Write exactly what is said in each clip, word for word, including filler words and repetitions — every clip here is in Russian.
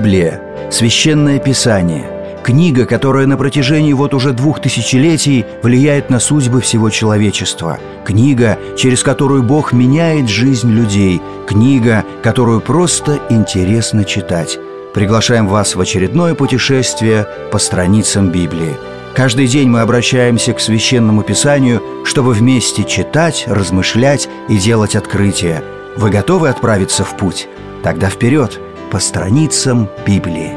Библия – Священное Писание, книга, которая на протяжении вот уже двух тысячелетий влияет на судьбы всего человечества, книга, через которую Бог меняет жизнь людей, книга, которую просто интересно читать. Приглашаем вас в очередное путешествие по страницам Библии. Каждый день мы обращаемся к Священному Писанию, чтобы вместе читать, размышлять и делать открытия. Вы готовы отправиться в путь? Тогда вперед, по страницам Библии.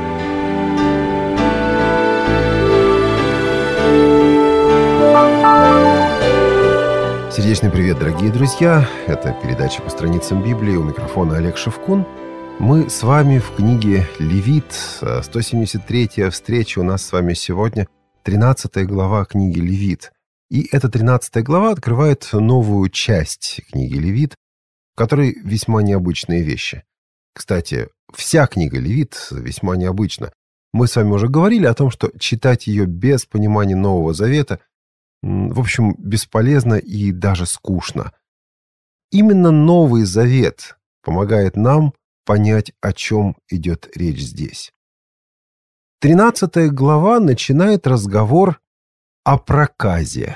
Сердечный привет, дорогие друзья! Это передача «По страницам Библии». У микрофона Олег Шевкун. Мы с вами в книге Левит. сто семьдесят третья встреча у нас с вами сегодня. тринадцатая глава книги Левит. И эта тринадцатая глава открывает новую часть книги Левит, в которой весьма необычные вещи. Кстати, вся книга Левит весьма необычна. Мы с вами уже говорили о том, что читать ее без понимания Нового Завета, в общем, бесполезно и даже скучно. Именно Новый Завет помогает нам понять, о чем идет речь здесь. Тринадцатая глава начинает разговор о проказе.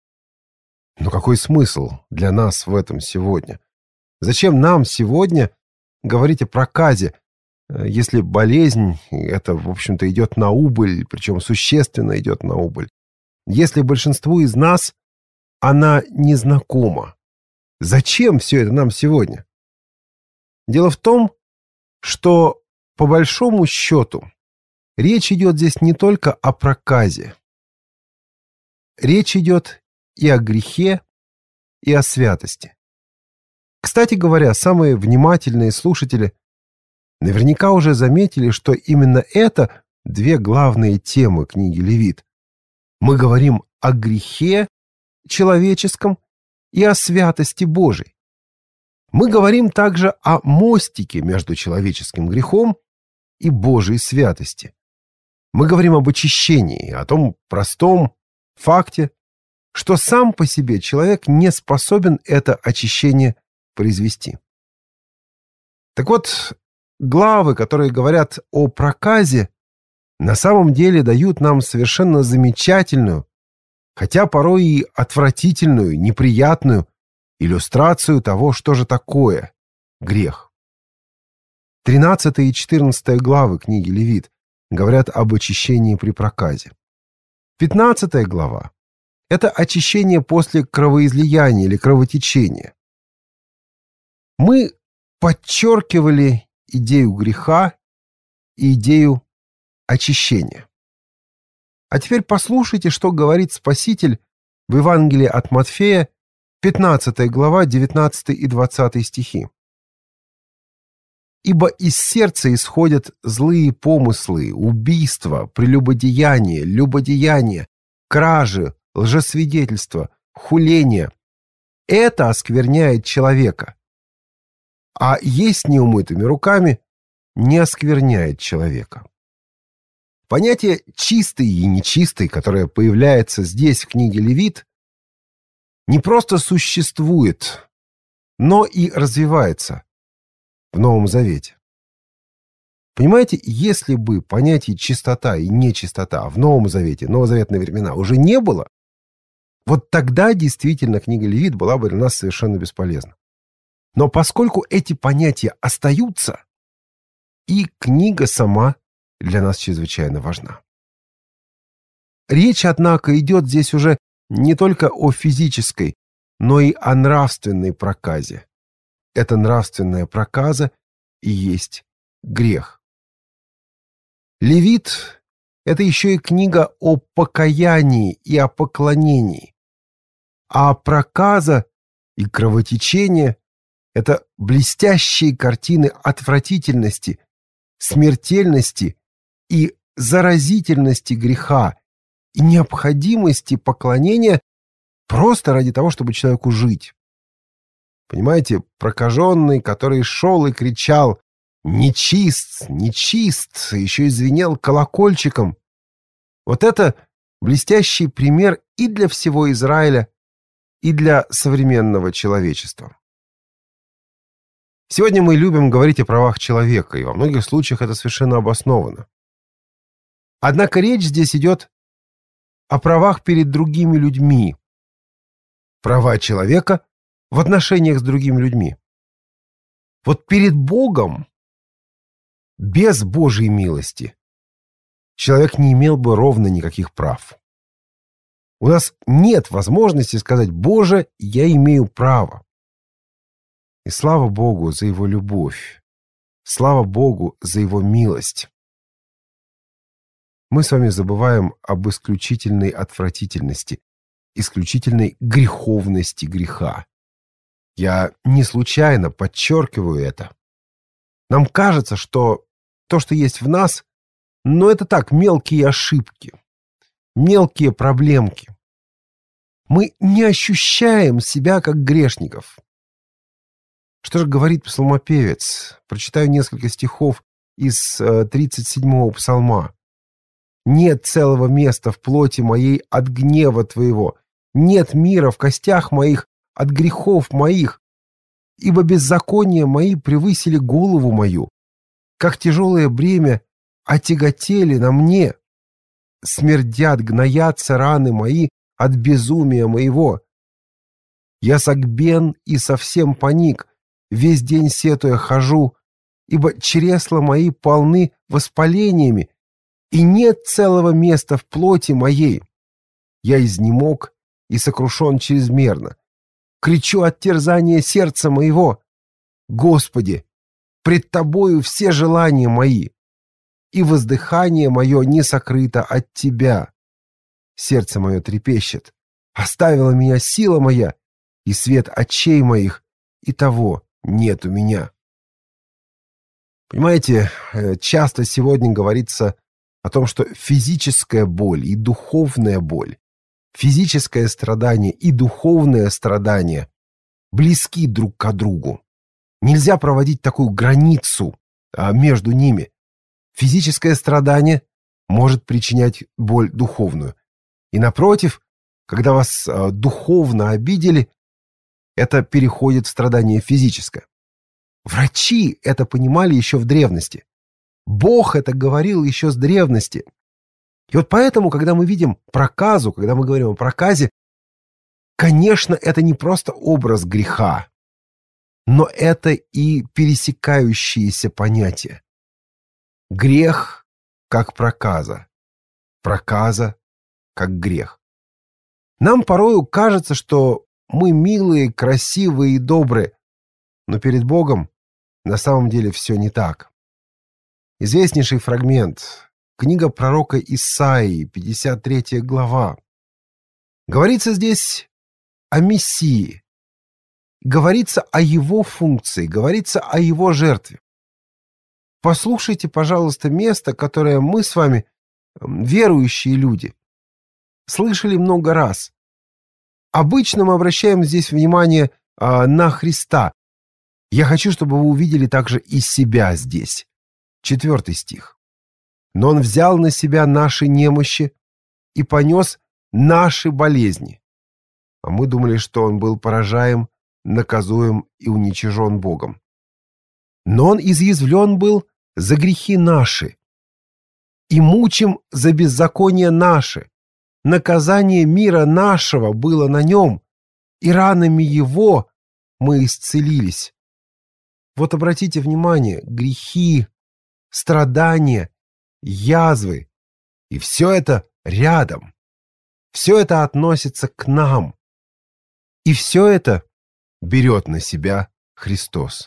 Но какой смысл для нас в этом сегодня? Зачем нам сегодня говорить о проказе, если болезнь, это, в общем-то, идет на убыль, причем существенно идет на убыль? Если большинству из нас она незнакома, зачем все это нам сегодня? Дело в том, что, по большому счету, речь идет здесь не только о проказе. Речь идет и о грехе, и о святости. Кстати говоря, самые внимательные слушатели наверняка уже заметили, что именно это две главные темы книги Левит. Мы говорим о грехе человеческом и о святости Божией. Мы говорим также о мостике между человеческим грехом и Божьей святости. Мы говорим об очищении, о том простом факте, что сам по себе человек не способен это очищение произвести. Так вот, главы, которые говорят о проказе, на самом деле дают нам совершенно замечательную, хотя порой и отвратительную, неприятную иллюстрацию того, что же такое грех. тринадцатая и четырнадцатая главы книги Левит говорят об очищении при проказе. пятнадцатая глава – это очищение после кровоизлияния или кровотечения. Мы подчеркивали идею греха и идею очищения. А теперь послушайте, что говорит Спаситель в Евангелии от Матфея, пятнадцатая глава, девятнадцатый и двадцатый стихи. «Ибо из сердца исходят злые помыслы, убийства, прелюбодеяние, любодеяние, кражи, лжесвидетельство, хуление. Это оскверняет человека. А есть неумытыми руками не оскверняет человека». Понятие «чистый» и «нечистый», которое появляется здесь, в книге Левит, не просто существует, но и развивается в Новом Завете. Понимаете, если бы понятий чистота и нечистота в Новом Завете, новозаветные времена, уже не было, вот тогда действительно книга Левит была бы для нас совершенно бесполезна. Но поскольку эти понятия остаются, и книга сама для нас чрезвычайно важна. Речь, однако, идет здесь уже не только о физической, но и о нравственной проказе. Эта нравственная проказа и есть грех. Левит – это еще и книга о покаянии и о поклонении. А проказа и кровотечение – это блестящие картины отвратительности, смертельности и заразительности греха и необходимости поклонения просто ради того, чтобы человеку жить. Понимаете, прокаженный, который шел и кричал «Нечист! Нечист!», еще и звенел колокольчиком. Вот это блестящий пример и для всего Израиля, и для современного человечества. Сегодня мы любим говорить о правах человека, и во многих случаях это совершенно обосновано. Однако речь здесь идет о правах перед другими людьми. Права человека в отношениях с другими людьми. Вот перед Богом, без Божьей милости, человек не имел бы ровно никаких прав. У нас нет возможности сказать: «Боже, я имею право». И слава Богу за Его любовь. Слава Богу за Его милость. Мы с вами забываем об исключительной отвратительности, исключительной греховности греха. Я не случайно подчеркиваю это. Нам кажется, что то, что есть в нас, но это так, мелкие ошибки, мелкие проблемки. Мы не ощущаем себя как грешников. Что же говорит псалмопевец? Прочитаю несколько стихов из тридцать седьмого псалма. «Нет целого места в плоти моей от гнева Твоего, нет мира в костях моих от грехов моих, ибо беззакония мои превысили голову мою, как тяжелое бремя отяготели на мне. Смердят, гноятся раны мои от безумия моего. Я согбен и совсем паник, весь день сетуя хожу, ибо чресла мои полны воспалениями, и нет целого места в плоти моей. Я изнемог и сокрушен чрезмерно. Кричу от терзания сердца моего. Господи, пред Тобою все желания мои, и воздыхание мое не сокрыто от Тебя. Сердце мое трепещет. Оставила меня сила моя, и свет очей моих, и того нет у меня». Понимаете, часто сегодня говорится о том, что физическая боль и духовная боль, физическое страдание и духовное страдание близки друг к другу. Нельзя проводить такую границу между ними. Физическое страдание может причинять боль духовную. И напротив, когда вас духовно обидели, это переходит в страдание физическое. Врачи это понимали еще в древности. Бог это говорил еще с древности. И вот поэтому, когда мы видим проказу, когда мы говорим о проказе, конечно, это не просто образ греха, но это и пересекающиеся понятия. Грех как проказа, проказа как грех. Нам порою кажется, что мы милые, красивые и добрые, но перед Богом на самом деле все не так. Известнейший фрагмент. Книга пророка Исаии, пятьдесят третья глава. Говорится здесь о Мессии. Говорится о Его функции, говорится о Его жертве. Послушайте, пожалуйста, место, которое мы с вами, верующие люди, слышали много раз. Обычно мы обращаем здесь внимание а, на Христа. Я хочу, чтобы вы увидели также и себя здесь. Четвертый стих. «Но Он взял на себя наши немощи и понес наши болезни». А мы думали, что Он был поражаем, наказуем и уничижен Богом. «Но Он изъязвлен был за грехи наши, и мучим за беззаконие наши. Наказание мира нашего было на Нем, и ранами Его мы исцелились». Вот обратите внимание, грехи, страдания, язвы, и все это рядом. Все это относится к нам. И все это берет на себя Христос.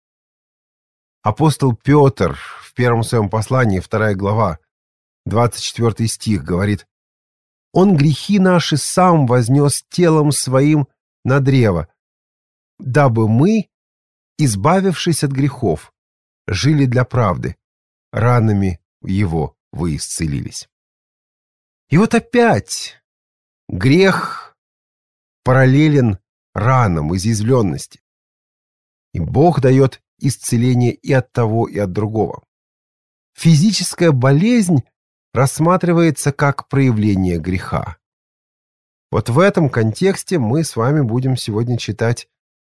Апостол Петр в первом своем послании, вторая глава, двадцать четвёртый стих, говорит: «Он грехи наши сам вознес телом своим на древо, дабы мы, избавившись от грехов, жили для правды, ранами Его вы исцелились». И вот опять грех параллелен ранам, изъязвленности. И Бог дает исцеление и от того, и от другого. Физическая болезнь рассматривается как проявление греха. Вот в этом контексте мы с вами будем сегодня читать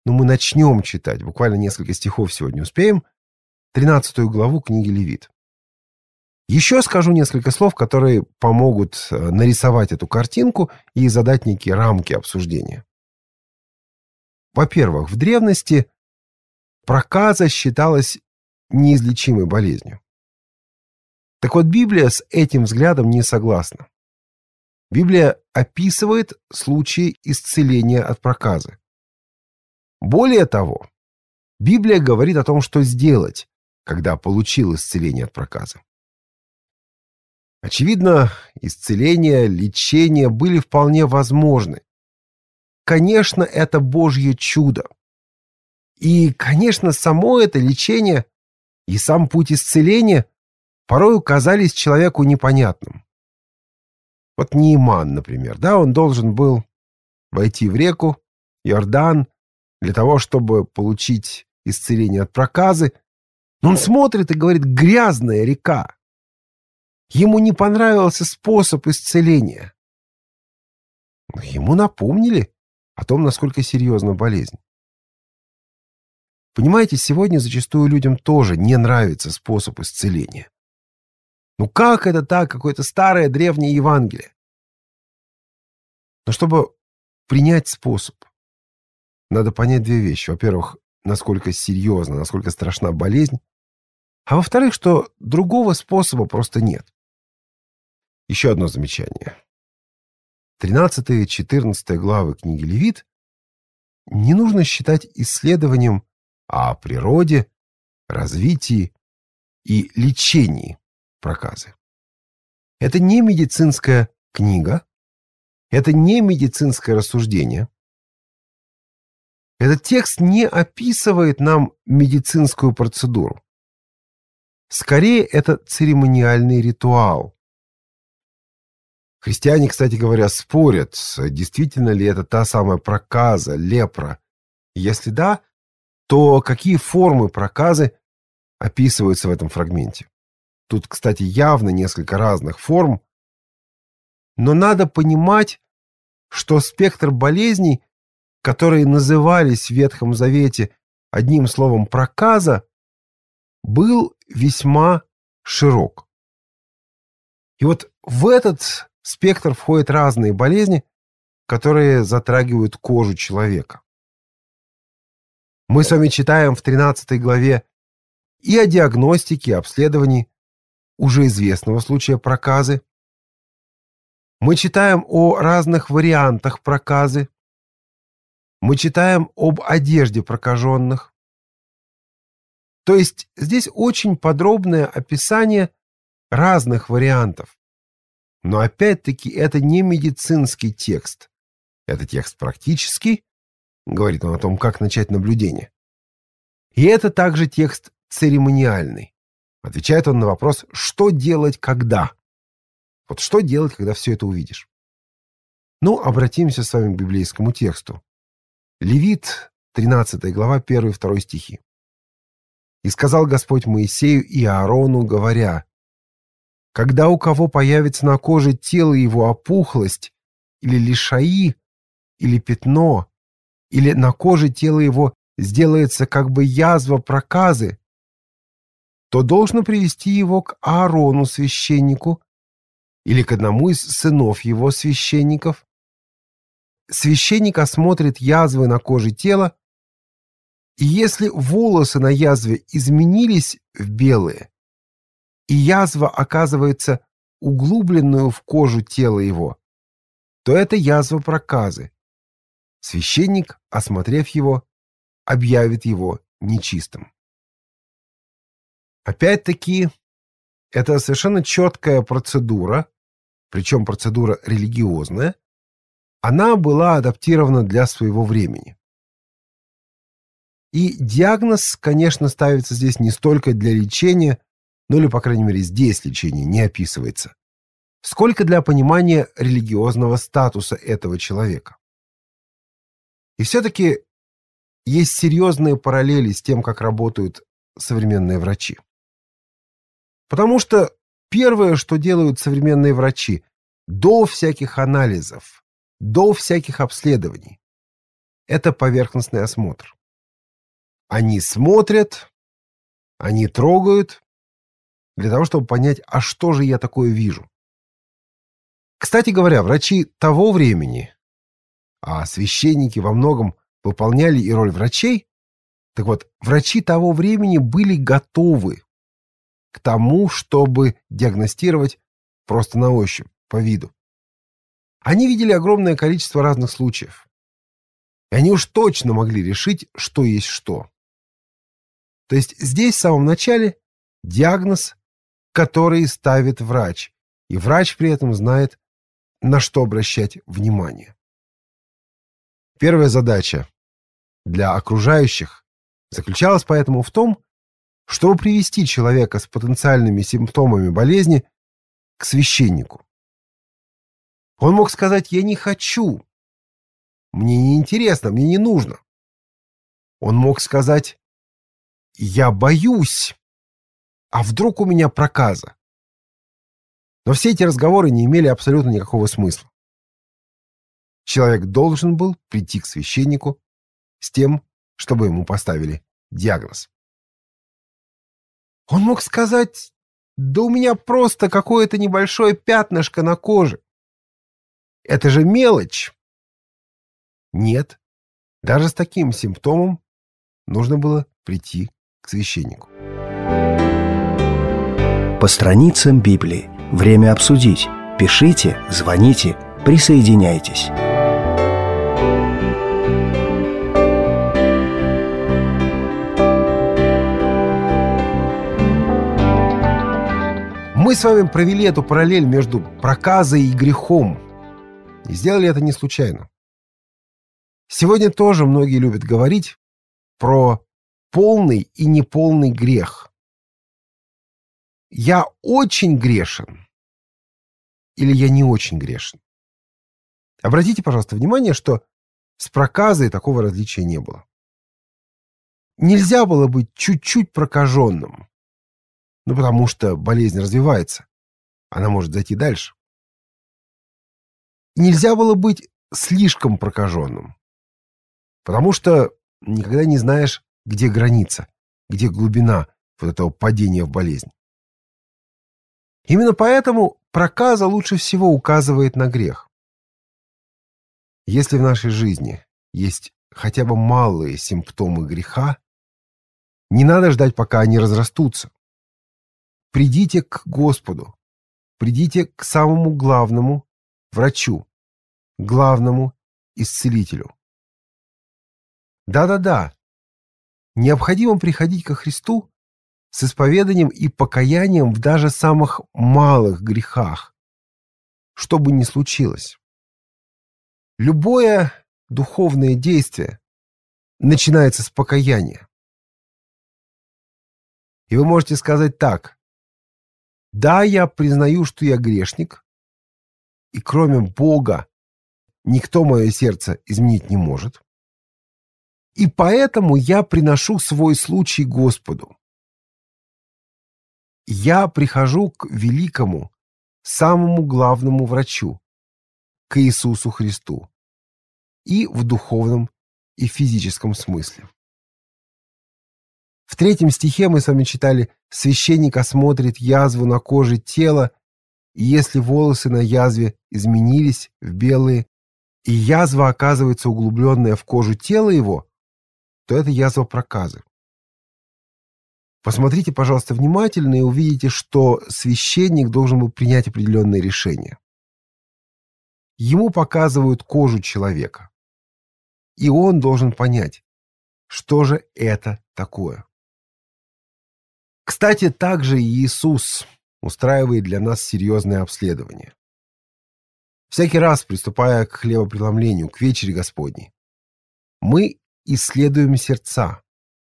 ну, мы начнем читать, буквально несколько стихов сегодня успеем, тринадцатую главу книги Левит. Еще скажу несколько слов, которые помогут нарисовать эту картинку и задать некие рамки обсуждения. Во-первых, в древности проказа считалась неизлечимой болезнью. Так вот, Библия с этим взглядом не согласна. Библия описывает случаи исцеления от проказы. Более того, Библия говорит о том, что сделать, когда получил исцеление от проказы. Очевидно, исцеление, лечение были вполне возможны. Конечно, это Божье чудо. И, конечно, само это лечение и сам путь исцеления порою казались человеку непонятным. Вот Неиман, например, да, он должен был войти в реку Иордан для того, чтобы получить исцеление от проказы. Но он смотрит и говорит: грязная река. Ему не понравился способ исцеления. Но ему напомнили о том, насколько серьезна болезнь. Понимаете, сегодня зачастую людям тоже не нравится способ исцеления. Ну как это так? Какое-то старое древнее Евангелие. Но чтобы принять способ, надо понять две вещи. Во-первых, насколько серьезна, насколько страшна болезнь. А во-вторых, что другого способа просто нет. Еще одно замечание. тринадцатая и четырнадцатая главы книги Левит не нужно считать исследованием о природе, развитии и лечении проказы. Это не медицинская книга, это не медицинское рассуждение. Этот текст не описывает нам медицинскую процедуру. Скорее, это церемониальный ритуал. Христиане, кстати говоря, спорят, действительно ли это та самая проказа, лепра. Если да, то какие формы проказы описываются в этом фрагменте? Тут, кстати, явно несколько разных форм. Но надо понимать, что спектр болезней, которые назывались в Ветхом Завете одним словом проказа, был весьма широк. И вот в этот спектр входят разные болезни, которые затрагивают кожу человека. Мы с вами читаем в тринадцатой главе и о диагностике, и обследовании уже известного случая проказы. Мы читаем о разных вариантах проказы. Мы читаем об одежде прокаженных. То есть здесь очень подробное описание разных вариантов. Но опять-таки это не медицинский текст. Это текст практический, говорит он о том, как начать наблюдение. И это также текст церемониальный. Отвечает он на вопрос, что делать когда. Вот что делать, когда все это увидишь? Ну, обратимся с вами к библейскому тексту. Левит, тринадцатая глава, первый и второй стихи. «И сказал Господь Моисею и Аарону, говоря: когда у кого появится на коже тела его опухлость, или лишаи, или пятно, или на коже тела его сделается как бы язва проказы, то должно привести его к Аарону священнику или к одному из сынов его священников. Священник осмотрит язвы на коже тела, и если волосы на язве изменились в белые, и язва оказывается углубленную в кожу тела его, то это язва проказы. Священник, осмотрев его, объявит его нечистым». Опять-таки, это совершенно четкая процедура, причем процедура религиозная. Она была адаптирована для своего времени. И диагноз, конечно, ставится здесь не столько для лечения, ну или, по крайней мере, здесь лечение не описывается, сколько для понимания религиозного статуса этого человека. И все-таки есть серьезные параллели с тем, как работают современные врачи. Потому что первое, что делают современные врачи, до всяких анализов, до всяких обследований, это поверхностный осмотр. Они смотрят, они трогают, для того, чтобы понять, а что же я такое вижу. Кстати говоря, врачи того времени, а священники во многом выполняли и роль врачей, так вот, врачи того времени были готовы к тому, чтобы диагностировать просто на ощупь, по виду. Они видели огромное количество разных случаев. И они уж точно могли решить, что есть что. То есть здесь в самом начале диагноз, который ставит врач. И врач при этом знает, на что обращать внимание. Первая задача для окружающих заключалась поэтому в том, чтобы привести человека с потенциальными симптомами болезни к священнику. Он мог сказать: «Я не хочу, мне не интересно, мне не нужно». Он мог сказать: «Я боюсь, а вдруг у меня проказа». Но все эти разговоры не имели абсолютно никакого смысла. Человек должен был прийти к священнику с тем, чтобы ему поставили диагноз. Он мог сказать: «Да у меня просто какое-то небольшое пятнышко на коже. Это же мелочь». Нет, даже с таким симптомом нужно было прийти к священнику. По страницам Библии. Время обсудить. Пишите, звоните, присоединяйтесь. Мы с вами провели эту параллель между проказой и грехом. И сделали это не случайно. Сегодня тоже многие любят говорить про полный и неполный грех. Я очень грешен или я не очень грешен? Обратите, пожалуйста, внимание, что с проказой такого различия не было. Нельзя было быть чуть-чуть прокаженным. Ну, потому что болезнь развивается. Она может зайти дальше. Нельзя было быть слишком прокаженным. Потому что никогда не знаешь, где граница, где глубина вот этого падения в болезнь. Именно поэтому проказа лучше всего указывает на грех. Если в нашей жизни есть хотя бы малые симптомы греха, не надо ждать, пока они разрастутся. Придите к Господу, придите к самому главному врачу, главному исцелителю. Да-да-да, необходимо приходить ко Христу с исповеданием и покаянием в даже самых малых грехах, что бы ни случилось. Любое духовное действие начинается с покаяния. И вы можете сказать так: да, я признаю, что я грешник, и кроме Бога никто мое сердце изменить не может. И поэтому я приношу свой случай Господу. Я прихожу к великому, самому главному врачу, к Иисусу Христу, и в духовном, и в физическом смысле. В третьем стихе мы с вами читали: «Священник осмотрит язву на коже тела, и если волосы на язве изменились в белые, и язва оказывается углубленная в кожу тела его, то это язва проказы». Посмотрите, пожалуйста, внимательно и увидите, что священник должен был принять определенные решения. Ему показывают кожу человека, и он должен понять, что же это такое. Кстати, также Иисус устраивает для нас серьезное обследование. Всякий раз, приступая к хлебопреломлению, к вечере Господней, мы исследуем сердца.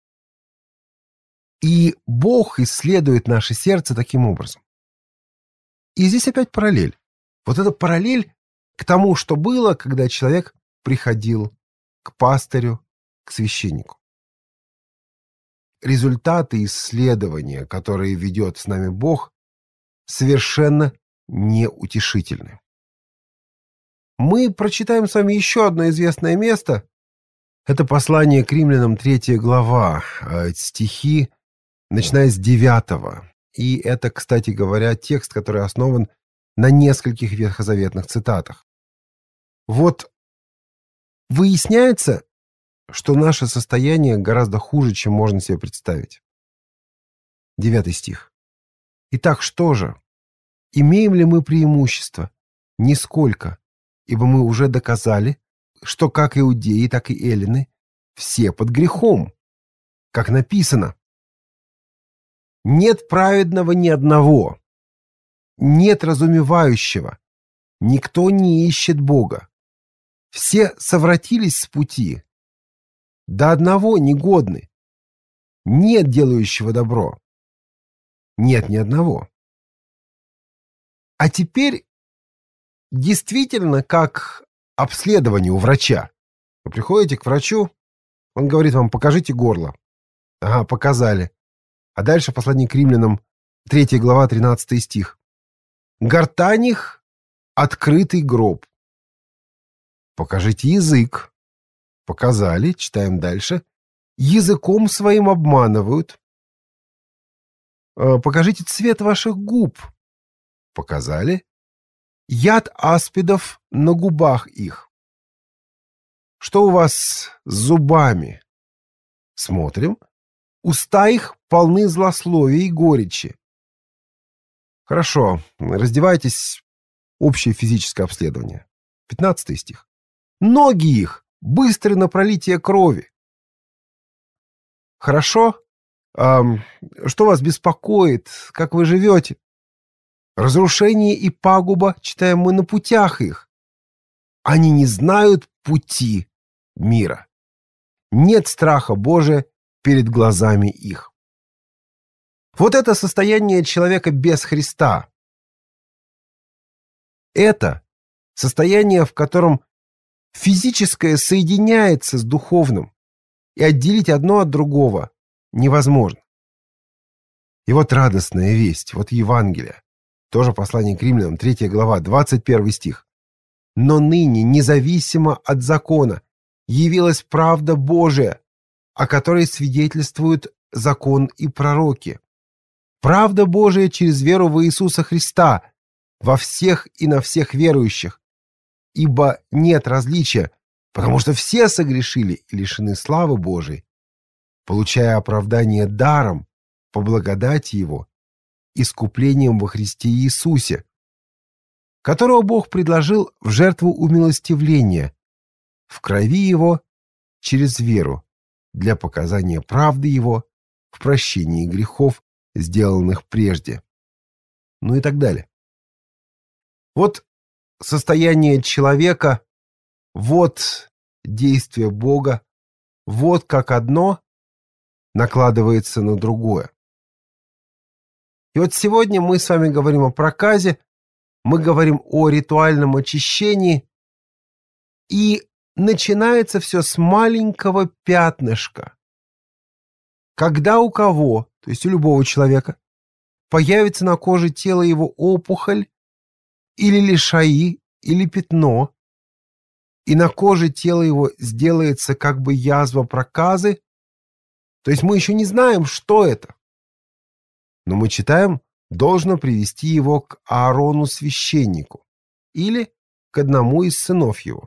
И Бог исследует наше сердце таким образом. И здесь опять параллель. Вот это параллель к тому, что было, когда человек приходил к пастырю, к священнику. Результаты исследования, которые ведет с нами Бог, совершенно неутешительны. Мы прочитаем с вами еще одно известное место, Это послание к римлянам, третья глава, стихи, начиная с девятого. И это, кстати говоря, текст, который основан на нескольких ветхозаветных цитатах. Вот выясняется, что наше состояние гораздо хуже, чем можно себе представить. Девятый стих. Итак, что же? Имеем ли мы преимущество? Нисколько, ибо мы уже доказали, что как иудеи, так и эллины все под грехом, как написано. Нет праведного ни одного, нет разумевающего, никто не ищет Бога. Все совратились с пути, до одного негодны, нет делающего добро, нет ни одного. А теперь действительно как обследование у врача. Вы приходите к врачу, он говорит вам: покажите горло. Ага, показали. А дальше послание к римлянам, третья глава, тринадцатый стих. Гортань их — открытый гроб. Покажите язык. Показали, читаем дальше. Языком своим обманывают. Покажите цвет ваших губ. Показали. Яд аспидов на губах их. Что у вас с зубами? Смотрим. Уста их полны злословия и горечи. Хорошо, раздевайтесь. Общее физическое обследование. Пятнадцатый стих. Ноги их быстры на пролитие крови. Хорошо. Эм, что вас беспокоит? Как вы живете? Разрушение и пагуба, читаем мы, на путях их. Они не знают пути мира. Нет страха Божия перед глазами их. Вот это состояние человека без Христа. Это состояние, в котором физическое соединяется с духовным, и отделить одно от другого невозможно. И вот радостная весть, вот Евангелие. Тоже послание к римлянам, третья глава, двадцать первый стих. «Но ныне, независимо от закона, явилась правда Божия, о которой свидетельствуют закон и пророки. Правда Божия через веру в Иисуса Христа во всех и на всех верующих. Ибо нет различия, потому что все согрешили и лишены славы Божией, получая оправдание даром по благодати Его, искуплением во Христе Иисусе, которого Бог предложил в жертву умилостивления, в крови Его через веру, для показания правды Его в прощении грехов, сделанных прежде». Ну и так далее. Вот состояние человека, вот действие Бога, вот как одно накладывается на другое. И вот сегодня мы с вами говорим о проказе, мы говорим о ритуальном очищении, и начинается все с маленького пятнышка. Когда у кого, то есть у любого человека, появится на коже тела его опухоль, или лишаи, или пятно, и на коже тела его сделается как бы язва проказы, то есть мы еще не знаем, что это. Но мы читаем, должно привести его к Аарону священнику или к одному из сынов его.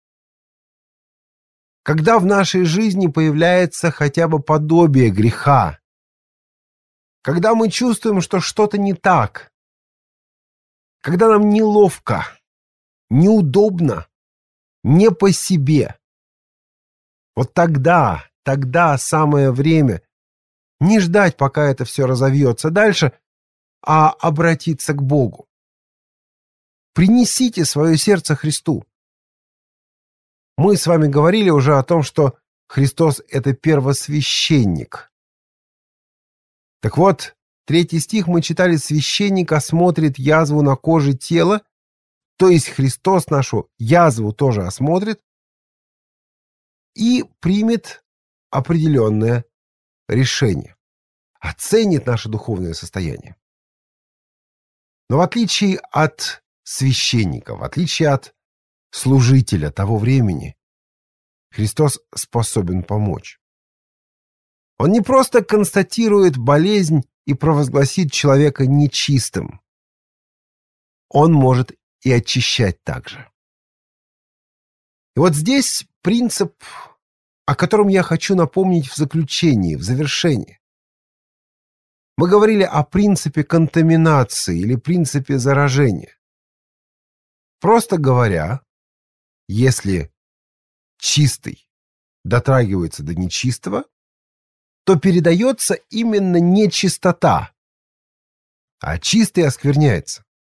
Когда в нашей жизни появляется хотя бы подобие греха, когда мы чувствуем, что что-то не так, когда нам неловко, неудобно, не по себе, вот тогда, тогда самое время не ждать, пока это все разовьется дальше, а обратиться к Богу. Принесите свое сердце Христу. Мы с вами говорили уже о том, что Христос — это первосвященник. Так вот, третий стих мы читали: священник осмотрит язву на коже тела, то есть Христос нашу язву тоже осмотрит и примет определенное решение, оценит наше духовное состояние. Но в отличие от священника, в отличие от служителя того времени, Христос способен помочь. Он не просто констатирует болезнь и провозгласит человека нечистым. Он может и очищать также. И вот здесь принцип, о котором я хочу напомнить в заключении, в завершении. Мы говорили о принципе контаминации или принципе заражения. Просто говоря, если чистый дотрагивается до нечистого, то передается именно нечистота, а чистый оскверняется.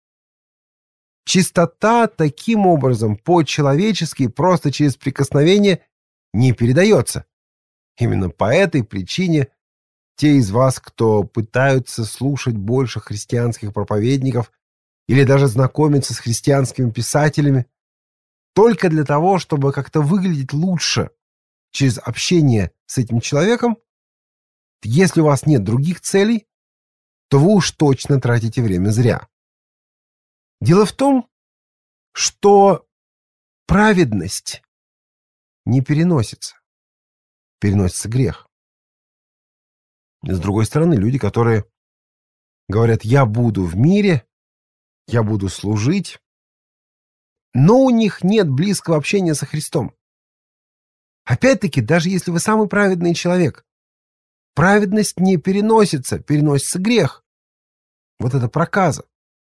Чистота таким образом по-человечески просто через прикосновение не передается. Именно по этой причине те из вас, кто пытаются слушать больше христианских проповедников или даже знакомиться с христианскими писателями, только для того, чтобы как-то выглядеть лучше через общение с этим человеком, если у вас нет других целей, то вы уж точно тратите время зря. Дело в том, что праведность не переносится. Переносится грех. И с другой стороны, люди, которые говорят: «Я буду в мире, я буду служить», но у них нет близкого общения со Христом. Опять-таки, даже если вы самый праведный человек, праведность не переносится, переносится грех. Вот это проказа.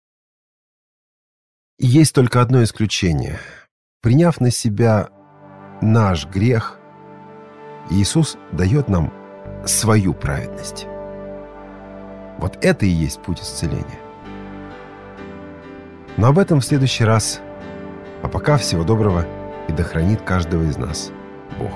И есть только одно исключение. Приняв на себя наш грех, Иисус дает нам свою праведность. Вот это и есть путь исцеления. Но об этом в следующий раз. А пока всего доброго, и да хранит каждого из нас Бог.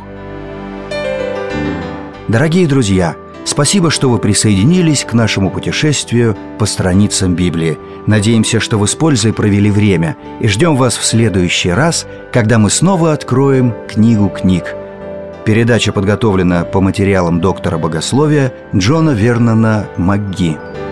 Дорогие друзья, спасибо, что вы присоединились к нашему путешествию по страницам Библии. Надеемся, что вы с пользой провели время, и ждем вас в следующий раз, когда мы снова откроем книгу книг. Передача подготовлена по материалам доктора богословия Джона Вернона МакГи.